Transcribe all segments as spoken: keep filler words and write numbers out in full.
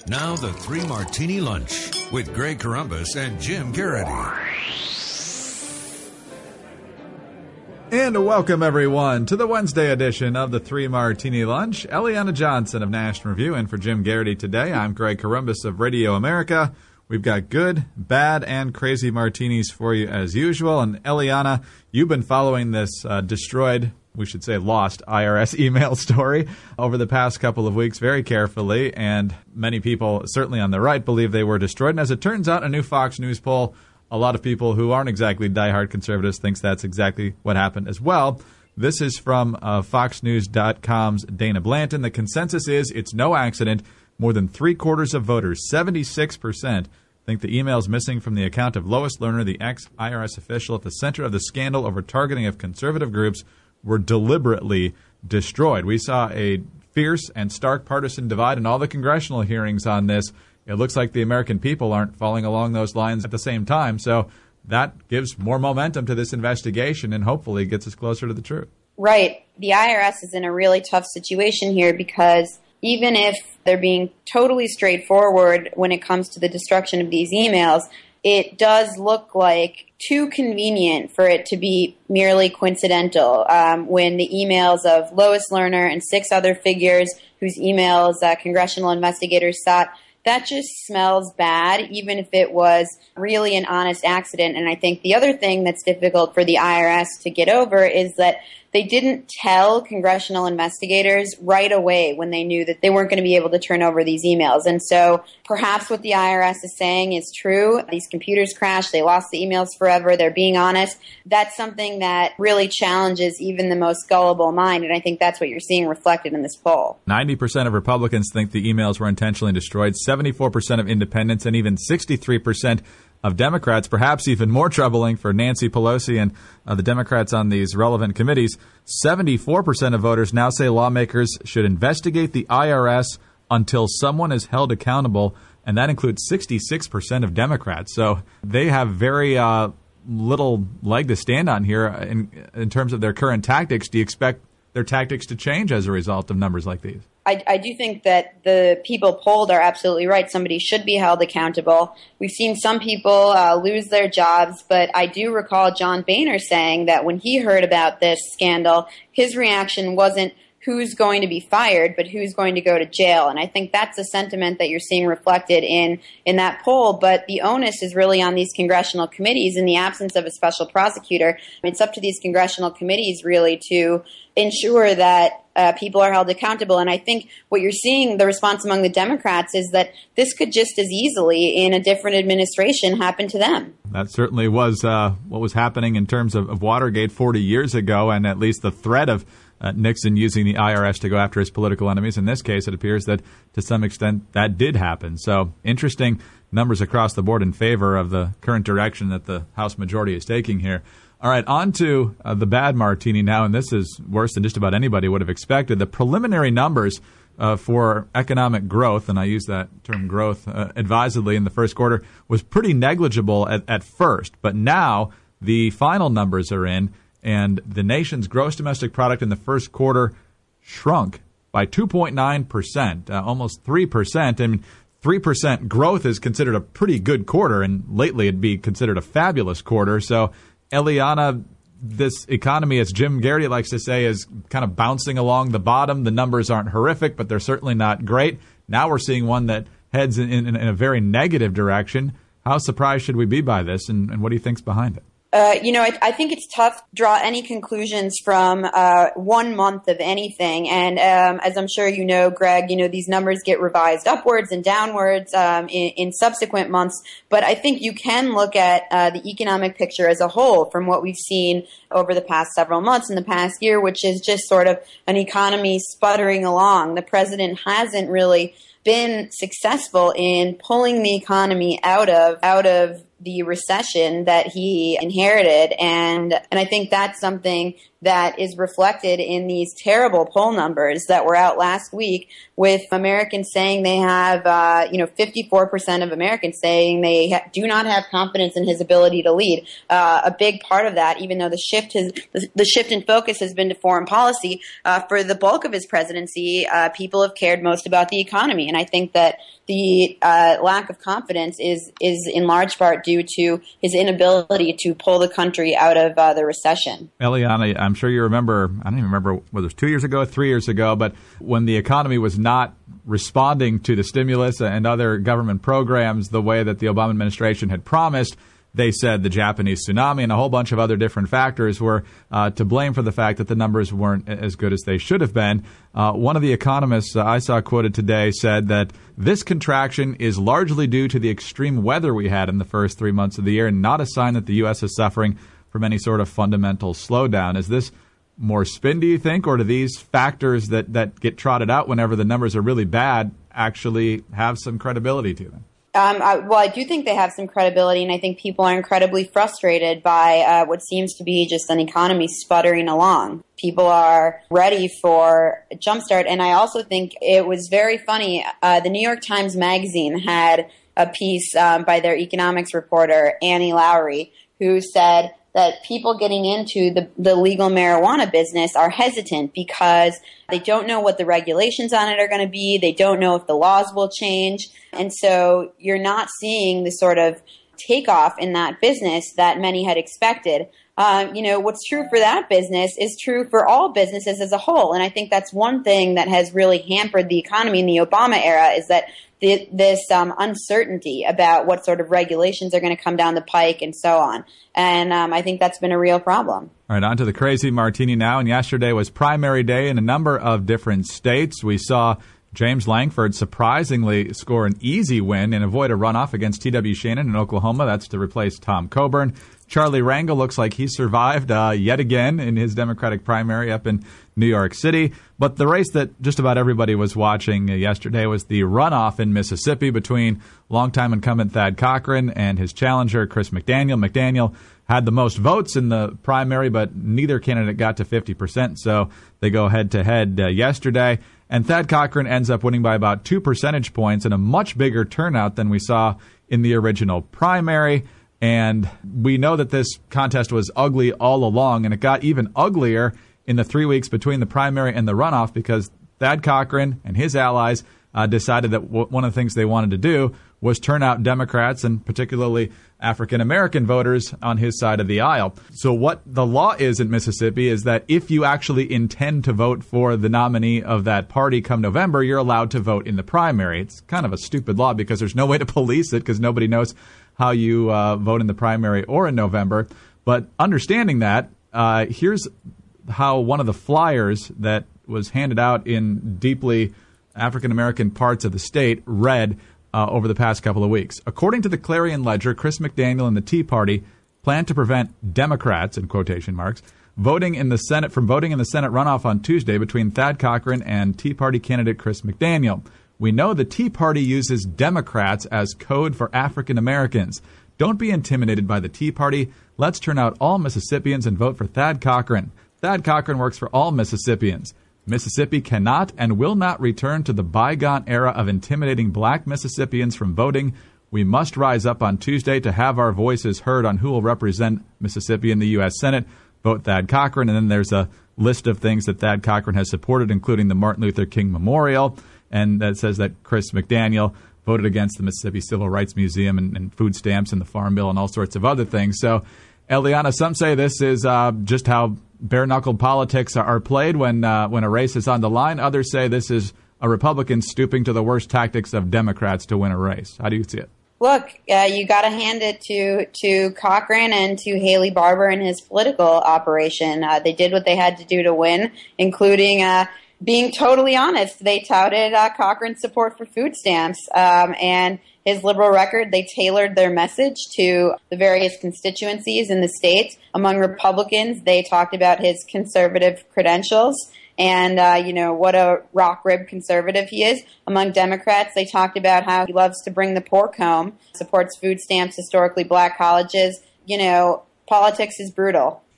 Now the Three Martini Lunch with Greg Corombos and Jim Garrity. And welcome, everyone, to the Wednesday edition of the Three Martini Lunch. Eliana Johnson of National Review and for Jim Garrity today. I'm Greg Corombos of Radio America. We've got good, bad, and crazy martinis for you as usual. And Eliana, you've been following this uh, destroyed, we should say lost, I R S email story over the past couple of weeks very carefully. And many people, certainly on the right, believe they were destroyed. And as it turns out, a new Fox News poll, a lot of people who aren't exactly diehard conservatives thinks that's exactly what happened as well. This is from uh, Fox News dot com's Dana Blanton. The consensus is it's no accident. More than three-quarters of voters, seventy-six percent, think the emails missing from the account of Lois Lerner, the ex-I R S official at the center of the scandal over targeting of conservative groups, were deliberately destroyed. We saw a fierce and stark partisan divide in all the congressional hearings on this. It looks like the American people aren't following along those lines at the same time. So that gives more momentum to this investigation and hopefully gets us closer to the truth. Right. The I R S is in a really tough situation here because even if they're being totally straightforward when it comes to the destruction of these emails, it does look like too convenient for it to be merely coincidental. Um, when the emails of Lois Lerner and six other figures whose emails uh, congressional investigators sought, that just smells bad, even if it was really an honest accident. And I think the other thing that's difficult for the I R S to get over is that they didn't tell congressional investigators right away when they knew that they weren't going to be able to turn over these emails. And so perhaps what the I R S is saying is true. These computers crashed. They lost the emails forever. They're being honest. That's something that really challenges even the most gullible mind. And I think that's what you're seeing reflected in this poll. ninety percent of Republicans think the emails were intentionally destroyed, seventy-four percent of independents, and even sixty-three percent of Democrats. Perhaps even more troubling for Nancy Pelosi and uh, the Democrats on these relevant committees, seventy-four percent of voters now say lawmakers should investigate the I R S until someone is held accountable, and that includes sixty-six percent of Democrats. So they have very uh, little leg to stand on here in, in terms of their current tactics. Do you expect their tactics to change as a result of numbers like these? I, I do think that the people polled are absolutely right. Somebody should be held accountable. We've seen some people uh, lose their jobs, but I do recall John Boehner saying that when he heard about this scandal, his reaction wasn't who's going to be fired, but who's going to go to jail. And I think that's a sentiment that you're seeing reflected in, in that poll. But the onus is really on these congressional committees in the absence of a special prosecutor. It's up to these congressional committees really to ensure that uh, people are held accountable. And I think what you're seeing, the response among the Democrats, is that this could just as easily in a different administration happen to them. That certainly was uh, what was happening in terms of, of Watergate forty years ago, and at least the threat of Uh, Nixon using the I R S to go after his political enemies. In this case, it appears that to some extent that did happen. So interesting numbers across the board in favor of the current direction that the House majority is taking here. All right, on to uh, the bad martini now, and this is worse than just about anybody would have expected. The preliminary numbers uh, for economic growth, and I use that term growth uh, advisedly in the first quarter, was pretty negligible at, at first. But now the final numbers are in, and the nation's gross domestic product in the first quarter shrunk by two point nine percent, uh, almost three percent. I mean, three percent growth is considered a pretty good quarter, and lately it'd be considered a fabulous quarter. So, Eliana, this economy, as Jim Garrity likes to say, is kind of bouncing along the bottom. The numbers aren't horrific, but they're certainly not great. Now we're seeing one that heads in, in, in a very negative direction. How surprised should we be by this, and, and what do you think's behind it? Uh, you know, I, I think it's tough to draw any conclusions from uh, one month of anything. And um, as I'm sure you know, Greg, you know, these numbers get revised upwards and downwards um, in, in subsequent months. But I think you can look at uh, the economic picture as a whole from what we've seen over the past several months in the past year, which is just sort of an economy sputtering along. The president hasn't really been successful in pulling the economy out of out of the recession that he inherited, and and I think that's something that is reflected in these terrible poll numbers that were out last week, with Americans saying they have, uh, you know, fifty-four percent of Americans saying they ha- do not have confidence in his ability to lead. Uh, a big part of that, even though the shift has, the, the shift in focus has been to foreign policy, uh, for the bulk of his presidency, uh, people have cared most about the economy. And I think that the uh, lack of confidence is is in large part due to his inability to pull the country out of uh, the recession. Eliana, I'm sure you remember, I don't even remember whether it was two years ago, three years ago, but when the economy was not responding to the stimulus and other government programs the way that the Obama administration had promised, they said the Japanese tsunami and a whole bunch of other different factors were uh, to blame for the fact that the numbers weren't as good as they should have been. Uh, one of the economists uh, I saw quoted today said that this contraction is largely due to the extreme weather we had in the first three months of the year and not a sign that the U S is suffering from any sort of fundamental slowdown. Is this more spin, do you think, or do these factors that, that get trotted out whenever the numbers are really bad actually have some credibility to them? Um, I, well, I do think they have some credibility, and I think people are incredibly frustrated by uh, what seems to be just an economy sputtering along. People are ready for a jumpstart, and I also think it was very funny. Uh, the New York Times Magazine had a piece um, by their economics reporter, Annie Lowrey, who said that people getting into the, the legal marijuana business are hesitant because they don't know what the regulations on it are going to be. They don't know if the laws will change. And so you're not seeing the sort of takeoff in that business that many had expected. Um, you know, what's true for that business is true for all businesses as a whole. And I think that's one thing that has really hampered the economy in the Obama era, is that the, this um, uncertainty about what sort of regulations are going to come down the pike and so on. And um, I think that's been a real problem. All right, on to the crazy martini now. And yesterday was primary day in a number of different states. We saw James Langford surprisingly score an easy win and avoid a runoff against T W Shannon in Oklahoma. That's to replace Tom Coburn. Charlie Rangel looks like he survived uh, yet again in his Democratic primary up in New York City. But the race that just about everybody was watching uh, yesterday was the runoff in Mississippi between longtime incumbent Thad Cochran and his challenger, Chris McDaniel. McDaniel had the most votes in the primary, but neither candidate got to fifty percent, so they go head-to-head uh, yesterday. And Thad Cochran ends up winning by about two percentage points and a much bigger turnout than we saw in the original primary. And we know that this contest was ugly all along, and it got even uglier in the three weeks between the primary and the runoff because Thad Cochran and his allies uh, decided that w- one of the things they wanted to do was turn out Democrats and particularly African-American voters on his side of the aisle. So what the law is in Mississippi is that if you actually intend to vote for the nominee of that party come November, you're allowed to vote in the primary. It's kind of a stupid law because there's no way to police it because nobody knows how you uh, vote in the primary or in November. But understanding that, uh, here's how one of the flyers that was handed out in deeply African-American parts of the state read uh, over the past couple of weeks. According to the Clarion Ledger, Chris McDaniel and the Tea Party plan to prevent Democrats, in quotation marks, voting in the Senate from voting in the Senate runoff on Tuesday between Thad Cochran and Tea Party candidate Chris McDaniel. We know the Tea Party uses Democrats as code for African Americans. Don't be intimidated by the Tea Party. Let's turn out all Mississippians and vote for Thad Cochran. Thad Cochran works for all Mississippians. Mississippi cannot and will not return to the bygone era of intimidating black Mississippians from voting. We must rise up on Tuesday to have our voices heard on who will represent Mississippi in the U S Senate. Vote Thad Cochran. And then there's a list of things that Thad Cochran has supported, including the Martin Luther King Memorial. And that says that Chris McDaniel voted against the Mississippi Civil Rights Museum and, and food stamps and the Farm Bill and all sorts of other things. So, Eliana, some say this is uh, just how bare-knuckled politics are, are played when uh, when a race is on the line. Others say this is a Republican stooping to the worst tactics of Democrats to win a race. How do you see it? Look, uh, you got to hand it to to Cochran and to Haley Barbour and his political operation. Uh, they did what they had to do to win, including uh, being totally honest. They touted uh, Cochran's support for food stamps um, and his liberal record. They tailored their message to the various constituencies in the state. Among Republicans, they talked about his conservative credentials and, uh, you know, what a rock-ribbed conservative he is. Among Democrats, they talked about how he loves to bring the pork home, supports food stamps, historically black colleges. You know, politics is brutal.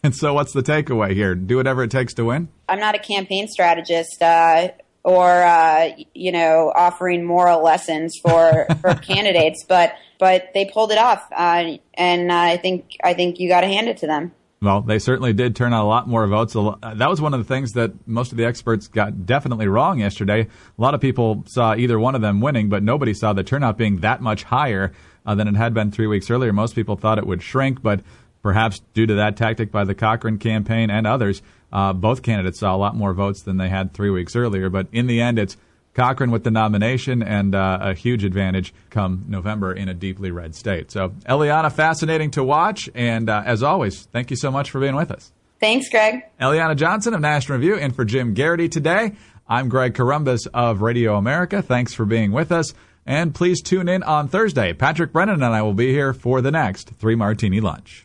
And so what's the takeaway here? Do whatever it takes to win? I'm not a campaign strategist uh, or, uh, you know, offering moral lessons for, for candidates, but but they pulled it off, uh, and uh, I think I think you got to hand it to them. Well, they certainly did turn out a lot more votes. That was one of the things that most of the experts got definitely wrong yesterday. A lot of people saw either one of them winning, but nobody saw the turnout being that much higher uh, than it had been three weeks earlier. Most people thought it would shrink, but perhaps due to that tactic by the Cochran campaign and others, uh, both candidates saw a lot more votes than they had three weeks earlier. But in the end, it's Cochran with the nomination and uh, a huge advantage come November in a deeply red state. So, Eliana, fascinating to watch. And uh, as always, thank you so much for being with us. Thanks, Greg. Eliana Johnson of National Review in for Jim Garrity today. I'm Greg Corombos of Radio America. Thanks for being with us. And please tune in on Thursday. Patrick Brennan and I will be here for the next Three Martini Lunch.